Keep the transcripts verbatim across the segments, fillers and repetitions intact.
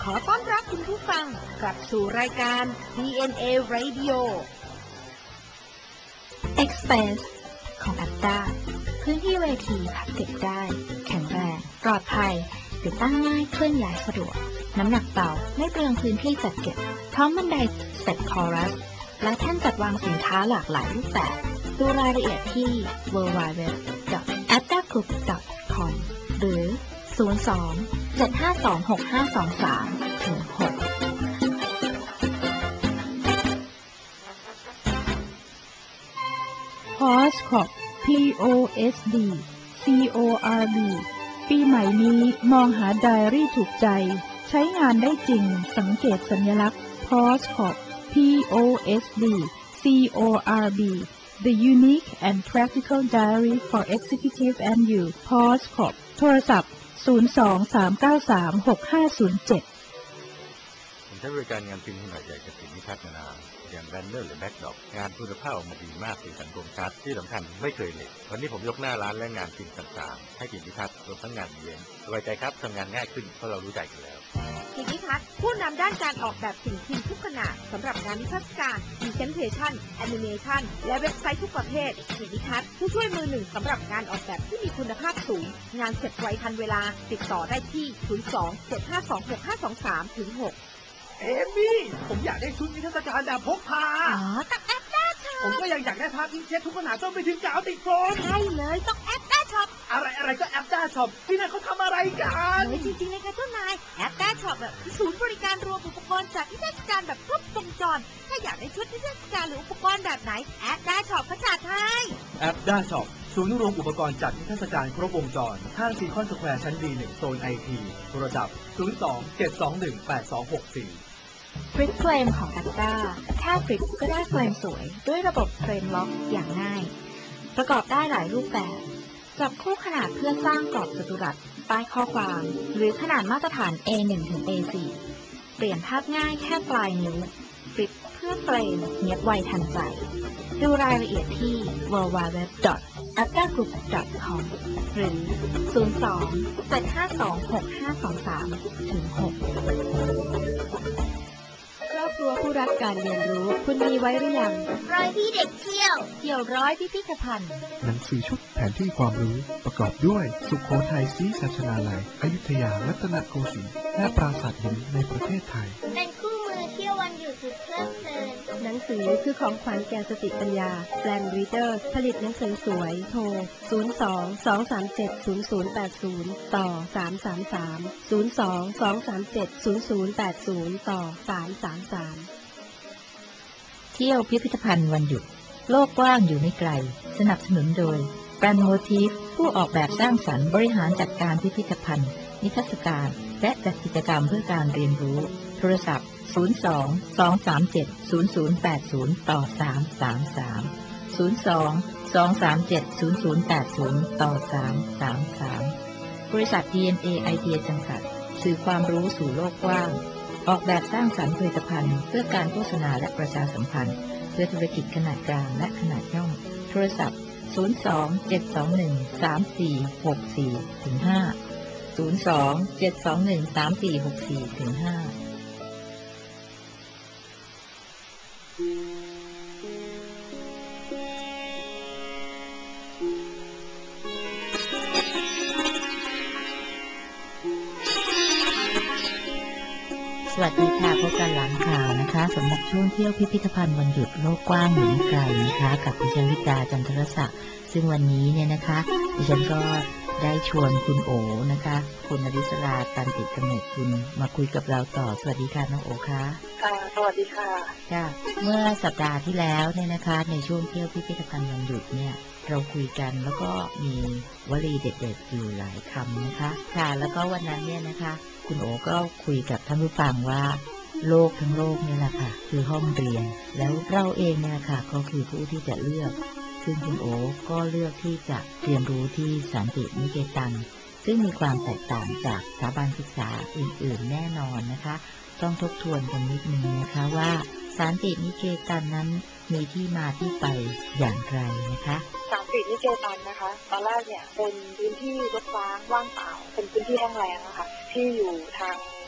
อต้อนรับคุณผู้ฟังกลับสู่รายการ ดี เอ็น เอ Radio Express ของ แอปด้า พื้นที่เวทีพับเก็บได้แข็งแรงปลอดภัยติดตั้งง่ายเคลื่อนย้ายสะดวกน้ำหนักเบาไม่เปลืองพื้นที่จัดเก็บพร้อมบันไดสเต็ปคอรัสและแท่นจัดวางสินค้าหลากหลายรูปแบบดูรายละเอียดที่ ดับเบิลยู ดับเบิลยู ดับเบิลยู ดอท แอปด้ากรุ๊ป ดอท คอม หรือ ศูนย์ สอง เจ็ด ห้า สอง หก ห้า สอง สาม ถึง หกพอส คอร์ป พี โอ เอส ดี ซี โอ อาร์ บี ปีใหม่นี้มองหาไดอารี่ถูกใจใช้งานได้จริงสังเกตสัญลักษณ์ พอส คอร์ป พี โอ เอส ดี ซี โอ อาร์ บี The Unique and Practical Diary for Executive and You พอส คอร์ป โทรศัพท์ ศูนย์ สอง สาม เก้า สาม หก ห้า ศูนย์ เจ็ดผมใช้บริการงานพิมพ์ขนาดใหญ่จากสินนิพัฒน์มานานอย่างแบนเนอร์หรือแบ็คดรอปงานคุณภาพออกมาดีมากสีสันคมชัดที่สำคัญไม่เคยเหลววันนี้ผมยกหน้าร้านและงานพิมพ์ต่างๆให้สินนิพัฒน์รวมทั้งงานอีเวนต์สบายใจครับทำงานง่ายขึ้นเพราะเรารู้ใจกันแล้วสินนิพัฒน์ผู้นำด้านการออกแบบสิ่งพิมพ์ทุกขนาดสำหรับงานนิทรรศการพรีเซนเทชั่นแอนิเมชันและเว็บไซต์ทุกประเภทสินนิพัฒน์ผู้ช่วยมือหนึ่งสำหรับงานออกแบบที่มีคุณภาพสูงงานเสร็จไวทันเวลาติดต่อได้ที่ศูนย์ สอง เจ็ด ห้า สอง หก ห้า สอง สาม ถึง หกเอมี่ผมอยากได้ชุดนิทรรศการแบบพกพาอ๋อต้องแอปด้าช็อปผมก็ยังอยากได้ผ้าที่เช็ดทุกขนาดต้องไปถึงกาวติดโฟมใช่เลยต้องแอปด้าช็อปอะไรอะไรก็แอปด้าช็อปที่นั่นเขาทำอะไรกันเฮ้ยจริงๆเลยค่ะเจ้านายแอปด้าช็อปแบบศูนย์บริการรวมอุปกรณ์จัดนิทรรศการแบบครบวงจรถ้าอยากได้ชุดนิทรรศการหรืออุปกรณ์แบบไหนแอปด้าช็อปเขาจัดให้แอปด้าช็อปศูนย์รวมอุปกรณ์จัดนิทรรศการครบวงจรห้างซีคอนสแควร์ชั้น ดี หนึ่ง โซน ไอ ที โทรศัพท์ศูนย์ สอง เจ็ด สอง หนึ่ง แปด สอง หก สี่ฟลิปเฟรมของ แอปด้า แค่ฟลิปก็ได้เฟรมสวยด้วยระบบเฟรมล็อกอย่างง่ายประกอบได้หลายรูปแบบจับคู่ขนาดเพื่อสร้างกรอบจัตุรัสป้ายข้อความหรือขนาดมาตรฐาน เอ หนึ่ง ถึง เอ สี่ เปลี่ยนภาพง่ายแค่ปลายนิ้วฟลิปเพื่อเฟรมเนียบไวทันใจดูรายละเอียดที่ ดับเบิลยู ดับเบิลยู ดับเบิลยู ดอท แอปด้ากรุ๊ป ดอท คอม หรือ ศูนย์ สอง เจ็ด ห้า สอง หก ห้า สอง สาม ถึง หกครอบครัวผู้รักการเรียนรู้คุณมีไว้หรือยังร้อยที่เด็กเที่ยวเที่ยวร้อยพิพิธภัณฑ์หนังสือชุดแผนที่ความรู้ประกอบด้วยสุโขทัยศรีสัชนาลัยอยุธยารัตนโกสินทร์และปราสาทหินในประเทศไทยเป็นคู่มือเที่ยววันหยุดสุดเพลิดเพลินหนังสือคือของขวัญแก่สติปัญญาแปลนรีเดอร์ผลิตหนังสือสวยโทรศูนย์ สอง สอง สาม เจ็ด ศูนย์ ศูนย์ แปด ศูนย์ต่อสามสามสาม ศูนย์ สอง สอง สาม เจ็ด ศูนย์ ศูนย์ แปด ศูนย์ต่อสามสามสามเที่ยวพิพิธภัณฑ์วันหยุดโลกกว้างอยู่ไม่ไกลสนับสนุนโดยแบรนด์โมทีฟผู้ออกแบบสร้างสรรค์บริหารจัดการพิพิธภัณฑ์นิทรรศการและจัดกิจกรรมเพื่อการเรียนรู้โทรศัพท์ศูนย์ สอง สอง สาม เจ็ด ศูนย์ ศูนย์ แปด ศูนย์ต่อสามสามสาม ศูนย์ สอง สอง สาม เจ็ด ศูนย์ ศูนย์ แปด ศูนย์ต่อสามสามสามบริษัท ดี เอ็น เอ ไอ ที จำกัดสื่อความรู้สู่โลกกว้างออกแบบสร้างสรรค์ผลิตภัณฑ์เพื่อการโฆษณาและประชาสัมพันธ์เพื่อธุรกิจขนาดกลางและขนาดย่อมโทรศัพท์ศูนย์ สอง เจ็ด สอง หนึ่ง สาม สี่ หก สี่ ถึง ห้า ศูนย์ สอง เจ็ด สอง หนึ่ง สาม สี่ หก สี่ ถึง ห้าสวัสดีค่ะพบกันหลังข่าวนะคะสำหรับช่วงเที่ยวพิพิธภัณฑ์วันหยุดโลกกว้างอยู่ไม่ไกลนะคะกับดิฉันวิตาจันทรศักดิ์ซึ่งวันนี้เนี่ยนะคะดิฉันก็ได้ชวนคุณโอนะคะคุณอดิศราตันติกำเนิดคุณมาคุยกับเราต่อสวัสดีค่ะน้องโอค่ะค่ะสวัสดีค่ะค่ะเมื่อสัปดาห์ที่แล้วเนี่ยนะคะในช่วงเที่ยวพิพิธภัณฑ์วันหยุดเนี่ยเราคุยกันแล้วก็มีวลีเด็ดๆอยู่หลายคำนะคะค่ะแล้วก็วันนั้นเนี่ยนะคะคุณโอก็คุยกับท่านผู้ฟังว่าโลกทั้งโลกเนี่ยแหละค่ะคือห้องเรียนแล้วเราเองเนี่ยค่ะก็คือผู้ที่จะเลือกซึ่งคุณโอก็เลือกที่จะเรียนรู้ที่สันตินิเคตันซึ่งมีความแตกต่างจากสถาบันศึกษาอื่นๆแน่นอนนะคะต้องทบทวนกันนิดนึงนะคะว่าสันตินิเคตันนั้นมีที่มาที่ไปอย่างไรนะคะสันตินิเคตันนะคะตอนแรกเนี่ยเป็นพื้นที่รกร้างว่างเปล่าเป็นพื้นที่แห้งแล้งนะคะที่อยู่ทางฝั่งข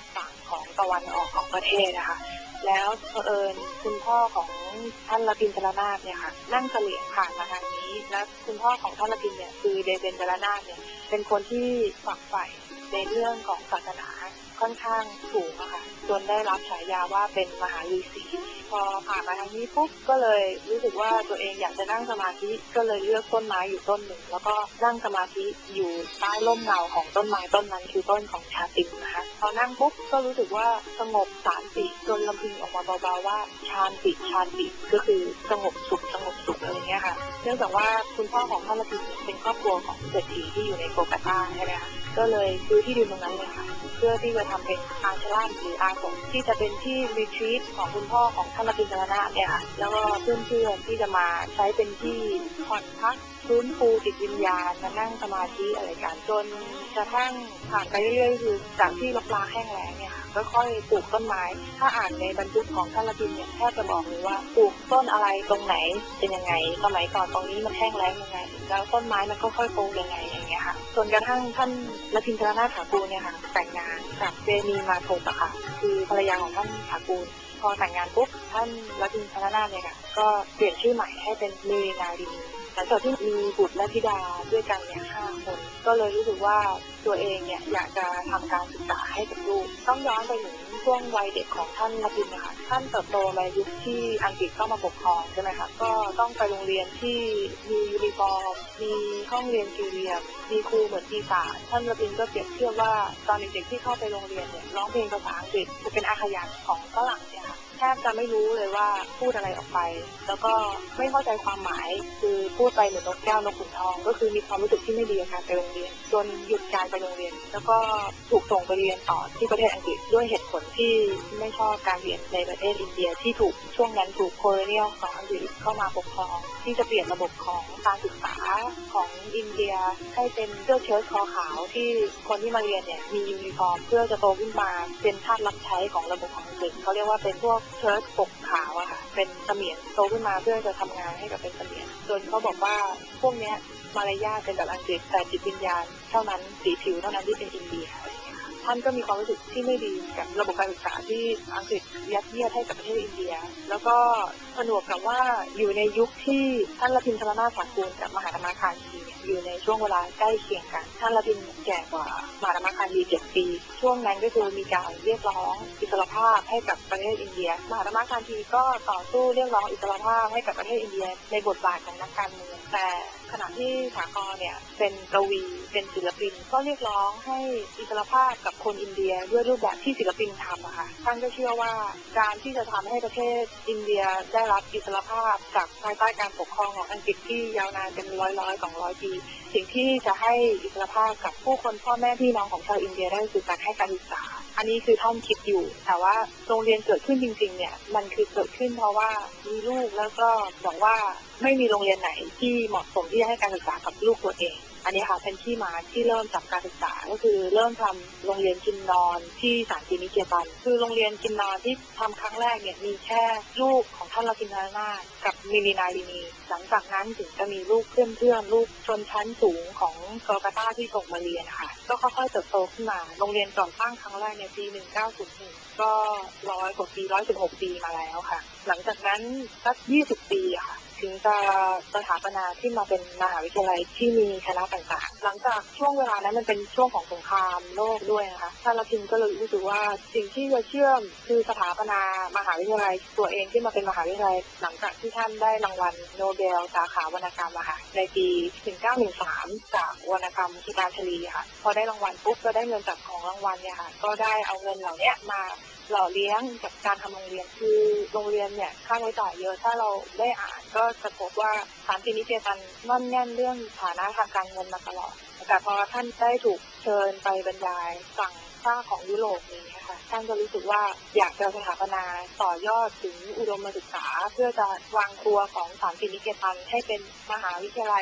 ของตะวันออกของประเทศนะคะแล้วเผอิญคุณพ่อของท่านละพินจรนาถเนี่ยค่ะนั่งเสลี่ยงผ่านมาทางนี้และคุณพ่อของท่านละพินเนี่ยคือเดเบนจรนาถเนี่ยเป็นคนที่ฝักใฝ่ในเรื่องของศาสนาค่อนข้างสูงอะค่ะจนได้รับฉายาว่าเป็นมหาฤาษีพอผ่านมาทางนี้ปุ๊บก็เลยรู้สึกว่าตัวเองอยากจะนั่งสมาธิก็เลยเลือกต้นไม้อยู่ต้นหนึ่งแล้วก็นั่งสมาธิอยู่ใต้ร่มเงาของต้นไม้ต้นนั้นคือต้นของชาตินะคะพอนั่งปุ๊บก็รู้สึกว่าสงบสานติจนลำพึงออกมาเบาๆว่าชาติชาติก็คือสงบสุขสงบสุขอะไรเงี้ยค่ะเนื่องจากว่าคุณพ่อของท่านละพินเป็นครอบครัวของเศรษฐีที่อยู่ในโกลกัตตาใช่ไหมคะก็เลยซื้อที่ดินตรงนั้นเลยค่ะเพื่อที่จะทำเป็นอาชลาหรืออาสมที่จะเป็นที่รีทรีตของคุณพ่อของท่านละพินจรนาถเนี่ยค่ะแล้วก็เพื่อนๆที่จะมาใช้เป็นที่ผ่อนพักฟื้นฟูจิตวิญญาณมานั่งสมาธิอะไรกันจนกระทั่งผ่านไปเรื่อยๆคือจากที่รกร้างแห้งแล้งเนี่ยค่ะก็ค่อยปลูกต้นไม้ถ้าอ่านในบันทึกของท่านละพินเนี่ยแทบจะบอกเลยว่าปลูกต้นอะไรตรงไหนเป็นยังไงสมัยก่อนตรงนี้มันแห้งแล้งยังไงแล้วต้นไม้มันก็ค่อยโตยังไงอย่างเงี้ยค่ะจนกระทั่งท่านละพินจรนาถเถากูลเนี่ยค่ะแต่งงานกับเจนีมาโทปะค่ะคือภรรยาของท่านเถากูลพอแต่งงานปุ๊บท่านละพินจรนาถเนี่ยค่ะก็เปลี่ยนชื่อใหม่ให้เป็นเมรีนารีหลังจากที่มีบุตรและธิดาด้วยกันเนี่ยห้าคนก็เลยรู้สึกว่าตัวเองเนี่ยอยากจะทำการศึกษาให้กับลูกต้องย้อนไปถึงช่วงวัยเด็กของท่านละพินนะคะท่านเติบโตในยุคที่อังกฤษเข้ามาปกครองใช่ไหมคะก็ต้องไปโรงเรียนที่มียูนิฟอร์มมีห้องเรียนสี่เหลี่ยมมีครูเหมือนปีศาจท่านละพินก็เปรียบเทียบว่าตอนเด็กๆที่เข้าไปโรงเรียนเนี่ยร้องเพลงภาษาอังกฤษจะเป็นอาขยานของฝรั่งเนี่ยค่ะแทบจะไม่รู้เลยว่าพูดอะไรออกไปแล้วก็ไม่เข้าใจความหมายคือพูดไปเหมือนนกแก้วนกขุนทองก็คือมีความรู้สึกที่ไม่ดีกับการไปโรงเรียนจนหยุดการไปโรงเรียนแล้วก็ถูกส่งไปเรียนต่อที่ประเทศอังกฤษด้วยเหตุผลที่ไม่ชอบการเรียนในประเทศอินเดียที่ถูกช่วงนั้นถูกโคโลเนียลของอังกฤษเข้ามาปกครองที่จะเปลี่ยนระบบของการศึกษาของอินเดียให้เป็นเสื้อเชิ้ตคอขาวที่คนที่มาเรียนเนี่ยมียูนิฟอร์มเพื่อจะโตขึ้นมาเป็นทาสรับใช้ของระบบของอังกฤษเขาเรียกว่าเป็นพวกเชิ้ตปกขาวอะค่ะเป็นเสมียนโตขึ้นมาเพื่อจะทำงานให้กับเป็นเสมียนจนเขาบอกว่าพวกเนี้ยมารยาทเป็นแบบอังกฤษแต่จิตวิญญาณเท่านั้นสีผิวเท่านั้นที่เป็นอินเดียท่านก็มีความรู้สึกที่ไม่ดีกับระบบการศึกษาที่อังกฤษยัดเยียดให้กับประเทศอินเดียแล้วก็ผนวกกับว่าอยู่ในยุคที่ท่านละพินจรนาถเถากูลกับมหาธรรมคานธีอยู่ในช่วงเวลาใกล้เคียงกันท่านละพินแก่กว่ามหาธรรมคานธีเจ็ดปีช่วงนั้นก็คือมีการเรียกร้องอิสรภาพให้กับประเทศอินเดียมหาธรรมคานธีก็ต่อสู้เรียกร้องอิสรภาพให้กับประเทศอินเดียในบทบาทของนักการเมืองแต่ขณะที่สากรเนี่ยเป็นกวีเป็นศิลปินก็เรียกร้องให้อิสรภาพกับคนอินเดียด้วยรูปแบบที่ศิลปินทำอะค่ะท่านก็เชื่อว่าการที่จะทำให้ประเทศอินเดียได้รับอิสรภาพจากภายใต้การปกครองของอังกฤษที่ยาวนานเป็นร้อยร้อยสองร้อยปีสิ่งที่จะให้อิสรภาพกับผู้คนพ่อแม่พี่น้องของชาวอินเดียได้คือการให้การศึกษาอันนี้คือท่านคิดอยู่แต่ว่าโรงเรียนเกิดขึ้นจริงๆเนี่ยมันคือเกิดขึ้นเพราะว่ามีลูกแล้วก็บอกว่าไม่มีโรงเรียนไหนที่เหมาะสมที่จะให้การศึกษากับลูกตัวเองอันนี้ค่ะเป็นที่มาที่เริ่มจากการศึกษาก็คือเริ่มทำโรงเรียนกินนอนที่สานตินิเคตันคือโรงเรียนกินนอนที่ทำครั้งแรกเนี่ยมีแค่ลูกของท่านละพินจรนาถกับมิลินาลินีหลังจากนั้นถึงจะมีลูกเพื่อนๆลูกชนชั้นสูงของโกลกัตตาที่ส่งมาเรียนค่ะก็ค่อยๆเติบโตขึ้นมาโรงเรียนก่อตั้งครั้งแรกในปีหนึ่งเก้าศูนย์หนึ่งก็ร้อยกว่าปีร้อยสิบหกปีมาแล้วค่ะหลังจากนั้นสักยี่สิบปีค่ะถึงจะสถาปนาที่มาเป็นมหาวิทยาลัยที่มีคณะต่างๆหลังจากช่วงเวลานั้นมันเป็นช่วงของสงครามโลกด้วยนะคะท่านละพินก็เลยรู้สึกว่าสิ่งที่จะเชื่อมคือสถาปนามหาวิทยาลัยตัวเองที่มาเป็นมหาวิทยาลัยหลังจากที่ท่านได้รางวัลโนเบลสาขาวรรณกรรมค่ะในปีหนึ่งเก้าหนึ่งสามจากวรรณกรรมสุตาชลีค่ะพอได้รางวัลปุ๊บก็ได้เงินจากของรางวัลเนี่ยค่ะก็ได้เอาเงินเหล่านี้มาหล่อเลี้ยงกับการทำโรงเรียนคือโรงเรียนเนี่ยค่าใช้จ่ายเยอะถ้าเราได้อ่านก็จะพบว่าสานตินิเคตันมั่นแน่นเรื่องฐานะทางการเงินมาตลอดแต่พอท่านได้ถูกเชิญไปบรรยายฝั่งฝ้าของยุโรปนี้ค่ะท่านก็รู้สึกว่าอยากจะสถาปนาต่อยอดถึงอุดมศึกษาเพื่อจะวางตัวของสานตินิเคตันให้เป็นมหาวิทยาลัย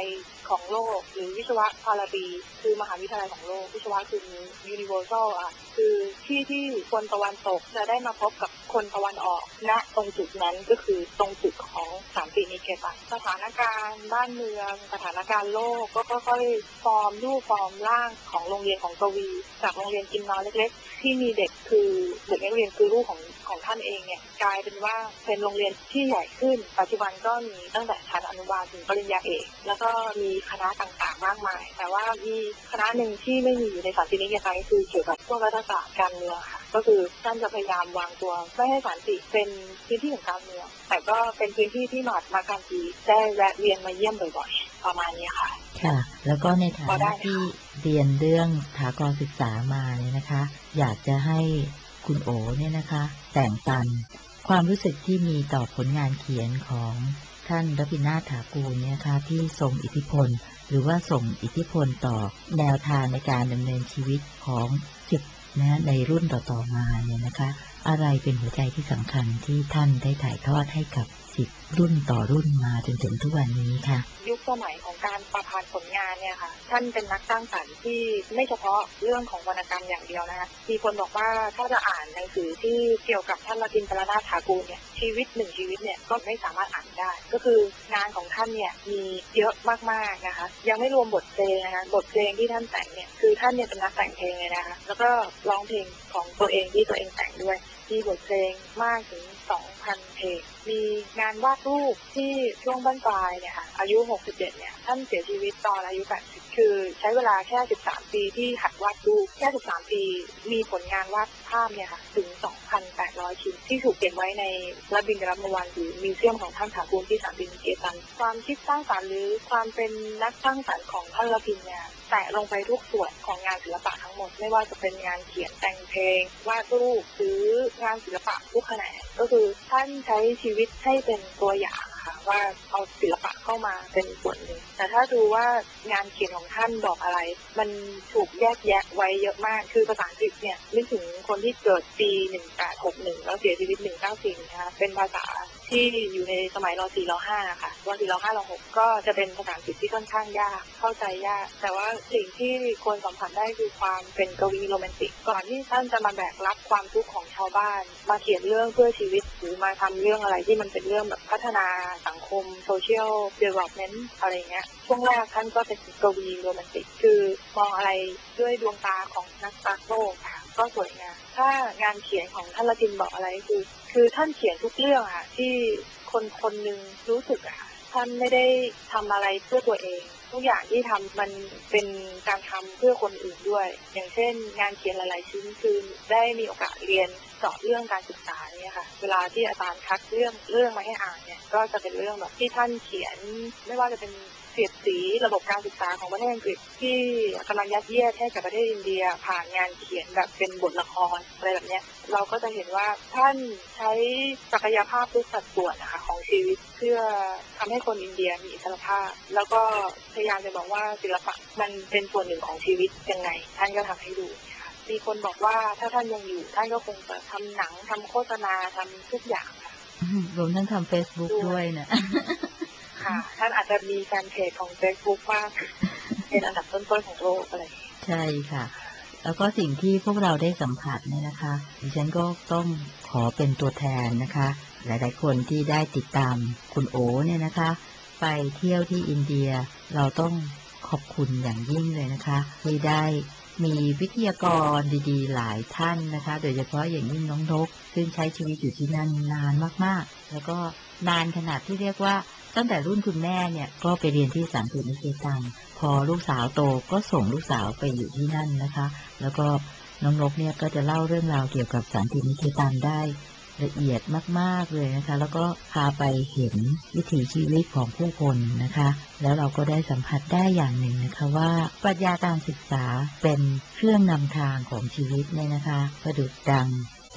ของโลกหรือวิศวะพาราดีคือมหาวิทยาลัยของโลกวิศวะคือ universal อ่ะคือที่ที่คนตะวันตกจะได้มาพบกับคนตะวันออกณตรงจุดนั้นก็คือตรงจุดของสันตินิเคตันสถานการณ์บ้านเมืองสถานการณ์โลกก็ค่อยๆฟอร์มรูปฟอร์มร่างของโรงเรียนของกวีจากโรงเรียนกินนอนเล็กๆที่มีเด็กคือเด็กนักเรียนคือลูกของของท่านเองเนี่ยกลายเป็นว่าเป็นโรงเรียนที่ใหญ่ขึ้นปัจจุบันก็มีตั้งแต่ชั้นอนุบาลถึงปริญญาเอกแล้วก็มีคณะต่างๆมากมายแต่ว่ามีคณะหนึ่งที่ไม่มีอยู่ในสันตินิเคตันก็คือเกี่ยวกับพวกรัฐศาสตร์การเมืองค่ะก็คือท่านจะพยายามวางตัวไม่ให้สันติเป็นพื้นที่ของการเมืองแต่ก็เป็นพื้นที่ที่มหาตมาการดีได้แวะเวียนมาเยี่ยมบ่อยๆประมาณนี้ค่ะค่ะแล้วก็ในฐานะที่เรียนเรื่องสถาบันศึกษามาเนี่ยนะคะอยากจะให้คุณโอเนี่ยนะคะแต่งปันความรู้สึกที่มีต่อผลงานเขียนของท่านรพินาถ ถากูลเนี่ยนะคะที่ทรงอิทธิพลหรือว่าส่งอิทธิพลต่อแนวทางในการดำเนินชีวิตของศิษย์นะในรุ่นต่อๆมาเนี่ยนะคะอะไรเป็นหัวใจที่สำคัญที่ท่านได้ถ่ายทอดให้กับศิษย์รุ่นต่อรุ่นมาจนถึงทุกวันนี้ค่ะยุคสมัยของการประพันธ์ผลงานเนี่ยค่ะท่านเป็นนักสร้างสรรค์ที่ไม่เฉพาะเรื่องของวรรณกรรมอย่างเดียวนะคะมีคนบอกว่าถ้าจะอ่านหนังสือที่เกี่ยวกับท่านรพินทรนาถ ถากูลเนี่ยชีวิตหนึ่งชีวิตเนี่ยก็ไม่สามารถอ่านได้ก็คืองานของท่านเนี่ยมีเยอะมากๆนะคะยังไม่รวมบทเพลงนะคะบทเพลงที่ท่านแต่งเนี่ยคือท่านเนี่ยเป็นนักแต่งเพลงเลยนะคะแล้วก็ร้องเพลงของตัวเองที่ตัวเองแต่งด้วยมีบทเพลงมากถึง สองพัน เพลงมีงานวาดรูปที่ช่วงบั้นปลายเนี่ยค่ะอายุหกสิบเจ็ดเนี่ยท่านเสียชีวิตตอนอายุแปดสิบคือใช้เวลาแค่สิบสามปีที่หัดวาดรูปแค่สิบสามปีมีผลงานวาดภาพเนี่ยค่ะถึง สองพันแปดร้อย ชิ้นที่ถูกเก็บไว้ในระบินรัมวันหรือมิวเซียมของท่านถากูลที่สันตินิเคตันความคิดสร้างสรรค์หรือความเป็นนักสร้างสรรค์ของท่านรพินเนี่ยแตะลงไปทุกส่วนของงานศิลปะทั้งหมดไม่ว่าจะเป็นงานเขียนแต่งเพลงวาดรูปหรืองานศิลปะทุกแขนงก็คือท่านใช้ชีวิตให้เป็นตัวอย่างค่ะว่าเอาศิลปะเข้ามาเป็นส่วนหนึ่งแต่ถ้าดูว่างานเขียนของท่านบอกอะไรมันถูกแยกแยะไว้เยอะมากคือภาษาอังกฤษเนี่ยนึกถึงคนที่เกิดปีหนึ่งแปดหกหนึ่งแล้วเสียชีวิตหนึ่งเก้าสี่นะคะเป็นภาษาที่อยู่ในสมัยร.สี่ ร.ห้า ค่ะร.สี่ ร.ห้า ร.หกก็จะเป็นภาษาอังกฤษที่ค่อนข้างยากเข้าใจยากแต่ว่าสิ่งที่ควรสัมผัสได้คือความเป็นกวีโรแมนติกก่อนที่ท่านจะมาแบกรับความทุกข์ของชาวบ้านมาเขียนเรื่องเพื่อชีวิตหรือมาทำเรื่องอะไรที่มันเป็นเรื่องแบบพัฒนาสังคมโซเชียลเดเวลลอปเมนต์อะไรเงี้ยช่วงแรกท่านก็เป็นกวีโรแมนติกคือมองอะไรด้วยดวงตาของนักปราชญ์โลกค่ะก็สวยงามถ้างานเขียนของท่านรพินบอกอะไรคือคือท่านเขียนทุกเรื่องอะที่คนคนหนึ่งรู้สึกอะท่านไม่ได้ทำอะไรเพื่อตัวเองทุกอย่างที่ทำมันเป็นการทำเพื่อคนอื่นด้วยอย่างเช่นงานเขียนหลายๆชิ้นคือได้มีโอกาสเรียนเจาะเรื่องการศึกษาเนี่ยค่ะเวลาที่อาจารย์คัดเรื่องเรื่องมาให้อ่านเนี่ยก็จะเป็นเรื่องแบบที่ท่านเขียนไม่ว่าจะเป็นเสียดสีระบบการศึกษาของประเทศอังกฤษที่กำลังยัดเยียดให้กับประเทศอินเดียผ่านงานเขียนแบบเป็นบทละครอะไรแบบนี้เราก็จะเห็นว่าท่านใช้ศักยภาพทุกสัดส่วนนะคะของชีวิตเพื่อทำให้คนอินเดียมีอิสรภาพแล้วก็พยายามจะบอกว่าศิลปะมันเป็นส่วนหนึ่งของชีวิตยังไงท่านก็ทำให้ดูมีคนบอกว่าถ้าท่านยังอยู่ท่านก็คงจะทำหนังทำโฆษณาทำทุกอย่างค่ะรวมทั้งทำ Facebook ด้วยนะค่ะท่านอาจจะมีแฟนเพจของ Facebook มากเป็นอันดับต้นๆของโลกอะไรใช่ค่ะแล้วก็สิ่งที่พวกเราได้สัมผัสเนี่ยนะคะดิฉันก็ต้องขอเป็นตัวแทนนะคะหลายๆคนที่ได้ติดตามคุณโอเนี่ยนะคะไปเที่ยวที่อินเดียเราต้องขอบคุณอย่างยิ่งเลยนะคะที่ได้มีวิทยากรดีๆหลายท่านนะคะโดยเฉพาะอย่างยิ่งน้องนกซึ่งใช้ชีวิตอยู่ที่นั่นนานมากๆแล้วก็นานขนาดที่เรียกว่าตั้งแต่รุ่นคุณแม่เนี่ยก็ไปเรียนที่สันตินิเคตันพอลูกสาวโตก็ส่งลูกสาวไปอยู่ที่นั่นนะคะแล้วก็น้องนกเนี่ยก็จะเล่าเรื่องราวเกี่ยวกับสันตินิเคตันได้ละเอียดมากๆเลยนะคะแล้วก็พาไปเห็นวิถีชีวิตของผู้คนนะคะแล้วเราก็ได้สัมผัสได้อย่างหนึ่งนะคะว่าปรัชญาการศึกษาเป็นเครื่องนำทางของชีวิตเนี่ยนะคะประดุจดังแส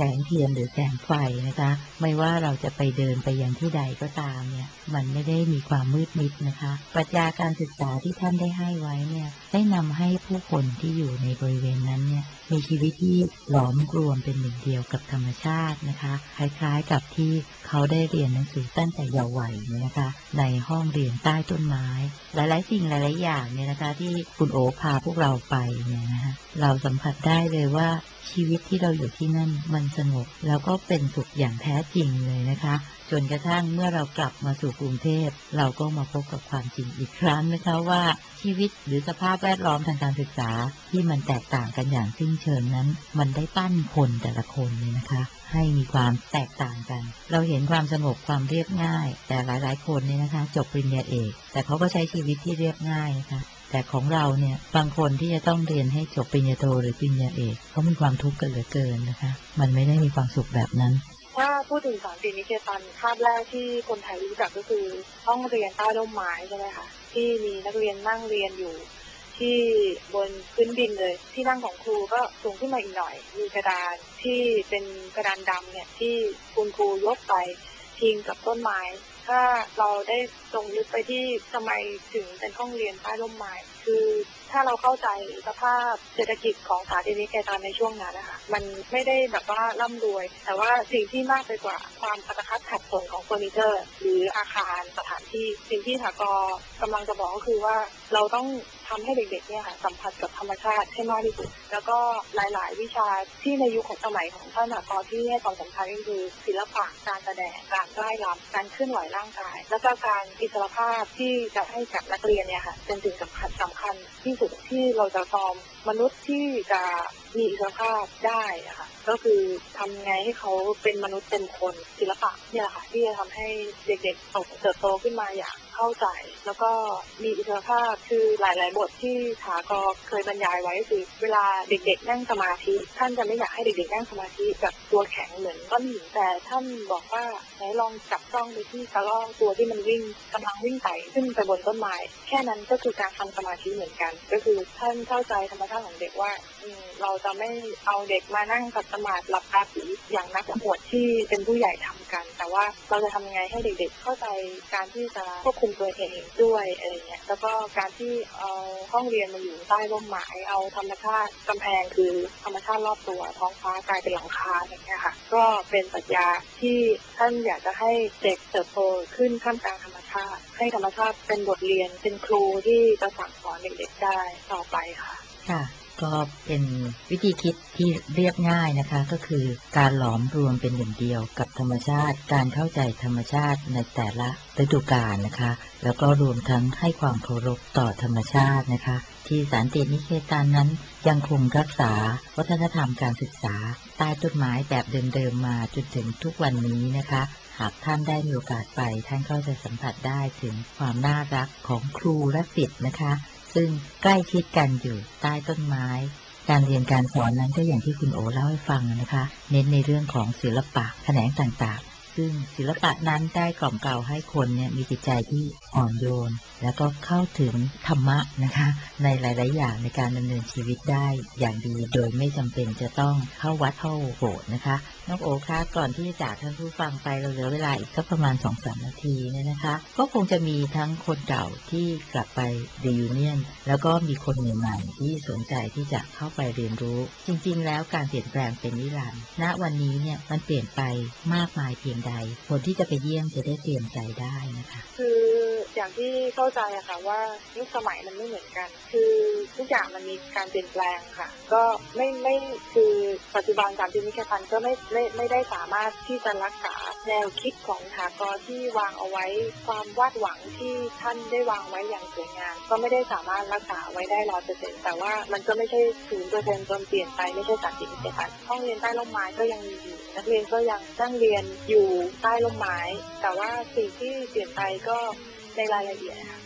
แสงเทียนหรือแสงไฟนะคะไม่ว่าเราจะไปเดินไปยังที่ใดก็ตามเนี่ยมันไม่ได้มีความมืดมิดนะคะปรัชญาการศึกษาที่ท่านได้ให้ไว้เนี่ยได้นำให้ผู้คนที่อยู่ในบริเวณนั้นเนี่ยมีชีวิตที่หลอมรวมเป็นหนึ่งเดียวกับธรรมชาตินะคะคล้ายๆกับที่เขาได้เรียนหนังสือตั้งแต่เยาว์วัยนะคะในห้องเรียนใต้ต้นไม้หลายๆสิ่งหลายๆอย่างเนี่ยนะคะที่คุณโอพาพวกเราไปเนี่ยนะคะเราสัมผัสได้เลยว่าชีวิตที่เราอยู่ที่นั่นมันสงบแล้วก็เป็นสุขอย่างแท้จริงเลยนะคะจนกระทั่งเมื่อเรากลับมาสู่กรุงเทพเราก็มาพบกับความจริงอีกครั้งนะคะว่าชีวิตหรือสภาพแวดล้อมทางการศึกษาที่มันแตกต่างกันอย่างสิ้นเชิงนั้นมันได้ปั้นคนแต่ละคนเนี่ยนะคะให้มีความแตกต่างกันเราเห็นความสงบความเรียบง่ายแต่หลายๆคนเนี่ยนะคะจบปริญญาเอกแต่เขาก็ใช้ชีวิตที่เรียบง่ายนะคะแต่ของเราเนี่ยบางคนที่จะต้องเรียนให้จบปริญญาโทหรือปริญญาเอกเขามีความทุกข์กันเหลือเกินนะคะมันไม่ได้มีความสุขแบบนั้นถ้าพูดถึงสามปีนิเคตันภาพแรกที่คนไทยรู้จักก็คือห้องเรียนใต้ร่มไม้ใช่ไหมคะที่มีนักเรียนนั่งเรียนอยู่ที่บนพื้นดินเลยที่นั่งของครูก็สูงขึ้นมาอีกหน่อยมีกระดานที่เป็นกระดานดำเนี่ยที่คุณครูยกไปพิงกับต้นไม้ถ้าเราได้ทรงลึกไปที่ทำไมถึงเป็นห้องเรียนใต้ร่มไม้คือถ้าเราเข้าใจสภาพเศรษฐกิจของสาธิตนิเคตันในช่วงนั้นนะคะมันไม่ได้แบบว่าร่ำรวยแต่ว่าสิ่งที่มากไปกว่าความอัตคัดขัดสนของเฟอร์นิเจอร์หรืออาคารสถานที่สิ่งที่ถากรกำลังจะบอกก็คือว่าเราต้องทำให้เด็กๆเนี่ยค่ะสัมผัสกับธรรมชาติให้มากที่สุดแล้วก็หลายๆวิชาที่ในยุคของสมัยของท่านถากรที่ให้ความสำคัญก็คือศิลปะการแสดงการร่ายรำการเคลื่อนไหวร่างกายแล้วก็การอิสรภาพที่จะให้กับนักเรียนเนี่ยค่ะเป็นสิ่งสำคัญสำคัญที่สุดที่เราจะฟอร์มมนุษย์ที่จะมีอิสรภาพได้อะค่ะก็คือทำไงให้เขาเป็นมนุษย์เป็นคนศิลปะเนี่ยค่ะที่จะทำให้เด็กๆเติบโตขึ้นมาอย่างเข้าใจแล้วก็มีอิสรภาพคือหลายๆบทที่ถากรเคยบรรยายไว้คือเวลาเด็กๆนั่งสมาธิท่านจะไม่อยากให้เด็กๆนั่งสมาธิแบบตัวแข็งเหมือนก้อนหินแต่ท่านบอกว่าไหนลองจับจ้องไปที่กระรอกตัวที่มันวิ่งกำลังวิ่งไต่ขึ้นไปบนต้นไม้แค่นั้นก็คือการทำสมาธิเหมือนกันก็คือท่านเข้าใจธรรมชาติของเด็กว่าเราจะไม่เอาเด็กมานั่งขัดสมาธิหลับตาสีอย่างนักบวชที่เป็นผู้ใหญ่ทำกันแต่ว่าเราจะทำยังไงให้เด็กๆเข้าใจการที่จะควบคุมตัวเองด้วยอะไรเงี้ยแล้วก็การที่เอาห้องเรียนมาอยู่ใต้ร่มไม้เอาธรรมชาติกำแพงคือธรรมชาติรอบตัวท้องฟ้ากลายเป็นหลังคาอย่างเงี้ยค่ะก็เป็นปรัชญาที่ท่านอยากจะให้เด็กเติบโตขึ้นท่ามกลางธรรมชาติให้ธรรมชาติเป็นบทเรียนเป็นครูที่จะสั่งสอนเด็กๆได้ต่อไปค่ะค่ะก็เป็นวิธีคิดที่เรียบง่ายนะคะก็คือการหลอมรวมเป็นหนึ่งเดียวกับธรรมชาติการเข้าใจธรรมชาติในแต่ละฤดูกาลนะคะแล้วก็รวมทั้งให้ความเคารพต่อธรรมชาตินะคะที่สันตินิเคตันนั้นยังคงรักษาวัฒนธรรมการศึกษาใต้ต้นไม้แบบเดิมๆมาจนถึงทุกวันนี้นะคะหากท่านได้มีโอกาสไปท่านก็จะสัมผัสได้ถึงความน่ารักของครูและศิษย์นะคะซึ่งใกล้ชิดกันอยู่ใต้ต้นไม้การเรียนการสอนนั้นก็อย่างที่คุณโอเล่าให้ฟังนะคะเน้นในเรื่องของศิลปะแขนงต่างๆซึ่งศิลปะนั้นได้กล่อมเกลาให้คนเนี่ยมีจิตใจที่อ่อนโยนแล้วก็เข้าถึงธรรมะนะคะในหลายๆอย่างในการดำเนินชีวิตได้อย่างดีโดยไม่จำเป็นจะต้องเข้าวัดเข้าโบสถ์นะคะน้องโอคะก่อนที่จะจากท่านผู้ฟังไปเราเหลือเวลาอีกสักประมาณ สองถึงสาม นาทีเนี่ยนะคะก็คงจะมีทั้งคนเก่าที่กลับไปรียูเนียนแล้วก็มีคนใหม่ๆที่สนใจที่จะเข้าไปเรียนรู้จริงๆแล้วการเปลี่ยนแปลงเป็นนิรันดร์ณวันนี้เนี่ยมันเปลี่ยนไปมากมายเพียงใดคนที่จะไปเยี่ยมจะได้เตรียมใจได้นะคะคืออย่างที่เข้าใจอะค่ะว่ายุคสมัยมันไม่เหมือนกันคือทุกอย่างมันมีการเปลี่ยนแปลงค่ะก็ไม่ไม่คือปัจจุบันสามสิบนิเคตันก็ไม่ไม่ไม่ได้สามารถที่จะรักษาแนวคิดของถากรที่วางเอาไว้ความวาดหวังที่ท่านได้วางไว้อย่างสวยงามก็ไม่ได้สามารถรักษาไว้ได้ร้อยเปอร์เซ็นต์แต่ว่ามันก็ไม่ใช่ศูนย์เปอร์เซ็นต์จนเปลี่ยนไปไม่ใช่สามสิบนิเคตันห้องเรียนใต้ร่มไม้ก็ยังมีอยู่นักเรียนก็ยังนั่งเรียนอยู่ใต้ร่มไม้แต่ว่าสิ่งที่เปลี่ยนไปก็ในรายละเอียดค่ะ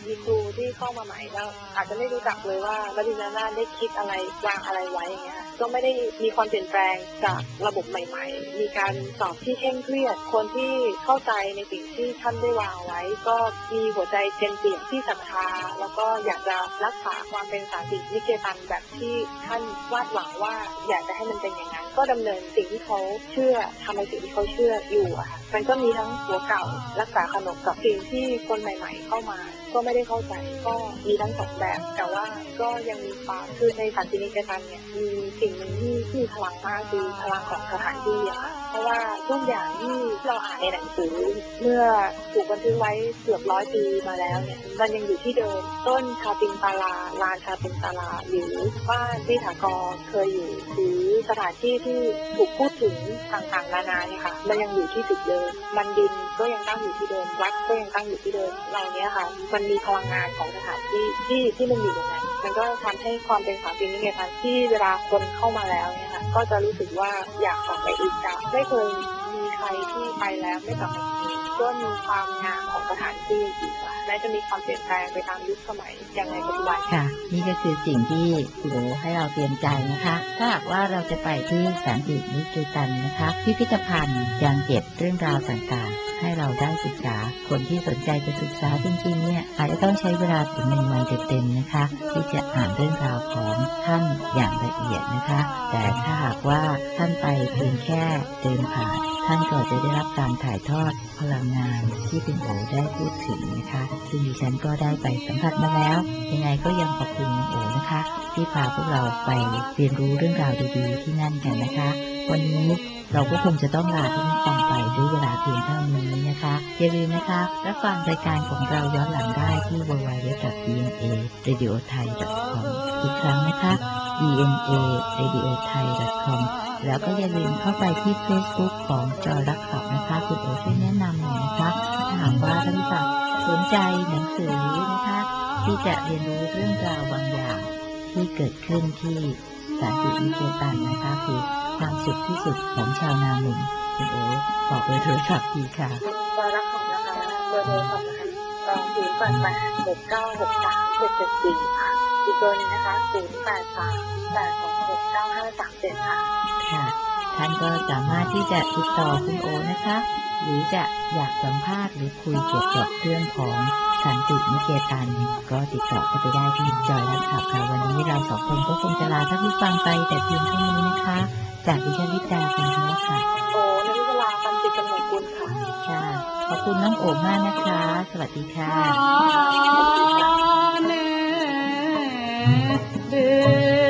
มีครูที่เข้ามาใหม่แล้วอาจจะไม่รู้จักเลยว่าระดินระนาดได้คิดอะไรวางอะไรไว้อย่างเงี้ยก็ไม่ได้มีความเปลี่ยนแปลงจากระบบใหม่ๆมีการสอบที่เคร่งเครียดคนที่เข้าใจในสิ่งที่ท่านได้วางไว้ก็มีหัวใจเต็มเปี่ยมที่ศรัทธาแล้วก็อยากจะรักษาความเป็นสันตินิเคตันแบบที่ท่านวาดหวังว่าอยากจะให้มันเป็นอย่างนั้นก็ดำเนินสิ่งที่เขาเชื่อทำในสิ่งที่เขาเชื่ออยู่อะค่ะมันก็มีทั้งหัวเก่ารักษาขนบกับสิ่งที่คนใหม่ๆเข้ามาก็ไม่ได้เข้าใจก็มีทั้งสองแบบแต่ว่าก็ยังมีความคือในสันตินิเคตันเนี่ยมีสิ่งหนึ่งที่ที่พลังมากคือพลังของสถานที่อะค่ะเพราะว่าทุกอย่างที่เราอ่านในหนังสือเมื่อถูกบันทึกไว้เกือบร้อยปีมาแล้วเนี่ยมันยังอยู่ที่เดิมต้นชาปิงตาลาลานชาปิงตาลาหรือบ้านที่ถากรเคยอยู่หรือสถานที่ที่ถูกพูดถึงต่างๆนานาเนี่ยค่ะมันยังอยู่ที่จุดเดิมมันดินก็ยังตั้งอยู่ที่เดิมวัดก็ยังตั้งอยู่ที่เดิมเหล่านี้ค่ะมันมีพลังงานของสถานที่ที่ที่มันอยู่ตรงนั้นมันก็ทำให้ความเป็นสถานที่นิเคตันที่เวลาคนเข้ามาแล้วเนี่ยค่ะก็จะรู้สึกว่าอยากกลับไปอีกจ้ะไม่เคยมีใครที่ไปแล้วไม่กลับมาอีกก็มีความงามของสถานที่อยู่ค่ะแม้จะมีความเปลี่ยนแปลงไปตามยุคสมัยอย่างในปัจจุบันค่ะนี่ก็คือสิ่งที่คุณโอให้เราเตรียมใจนะคะถ้าหากว่าเราจะไปที่สันตินิเคตันนะคะพิพิธภัณฑ์ยังเก็บเรื่องราวต่างๆให้เราได้ศึกษาคนที่สนใจจะศึกษาจริงๆเนี่ยอาจจะต้องใช้เวลาถึงหนึ่งวันเต็มๆนะคะที่จะอ่านเรื่องราวของท่านอย่างละเอียดนะคะแต่ถ้าหากว่าท่านไปเพียงแค่เดินผ่านท่านก็จะได้รับการถ่ายทอดพลังงานที่คุณโอได้พูดถึงนะคะซึ่งดิฉันก็ได้ไปสัมผัสมาแล้วยังไงก็ยังขอบคุณคุณโอนะคะที่พาพวกเราไปเรียนรู้เรื่องราวดีๆที่นั่นกันนะคะวันนี้เราก็คงจะต้องลาท่านฟังไปด้วยเวลาเพียงเท่านี้นะคะอย่าลืมนะคะรับฟังรายการของเราย้อนหลังได้ที่ ดับเบิลยู ดับเบิลยู ดับเบิลยู ดอท ดี เอ็น เอ เรดิโอไทย ดอท คอม อีกครั้งนะคะ ดี เอ็น เอ เรดิโอไทย ดอท คอม แล้วก็อย่าลืมเข้าไปที่ Facebook ของจอยรักขับนะคะคุณโอช่วยแนะนำหน่อยนะคะถ้าหากว่าท่านผู้ฟังสนใจหนังสือนะคะที่จะเรียนรู้เรื่องราวบางอย่างที่เกิดขึ้นที่สันตินิเคตันนะคะคือความสุขที่สุดของชาวนาหนุ่มคุณโอบอกเบอร์โทรศัพท์ทีค่ะจอยรักขับนะคะเบอร์โทรศัพท์นะคะศูนย์แปดแปดหกเก้าหกสามเจ็ดเจ็ดสี่ค่ะอีกเบอร์นึงนะคะศูนย์แปดสามแปดสองหกเก้าห้าสามเจ็ดค่ะค่ะท่านก็สามารถที่จะติดต่อคุณโอนะคะหรือจะอยากสัมภาษณ์หรือคุยเกี่ยวกับเรื่องของสันตินิเคตันก็ติดต่อเข้าไปได้ที่จอยรักขับค่ะวันนี้เราสองคนก็คงจะลาท่านผู้ฟังไปแต่เพียงเท่านี้นะคะจากดิฉันลิดากันทวัฒน์ค่ะโอ้ในวิทยาปันติกำเนิดบุญค่ะค่ะขอบคุณน้องโอมากนะคะสวัสดีค่ะ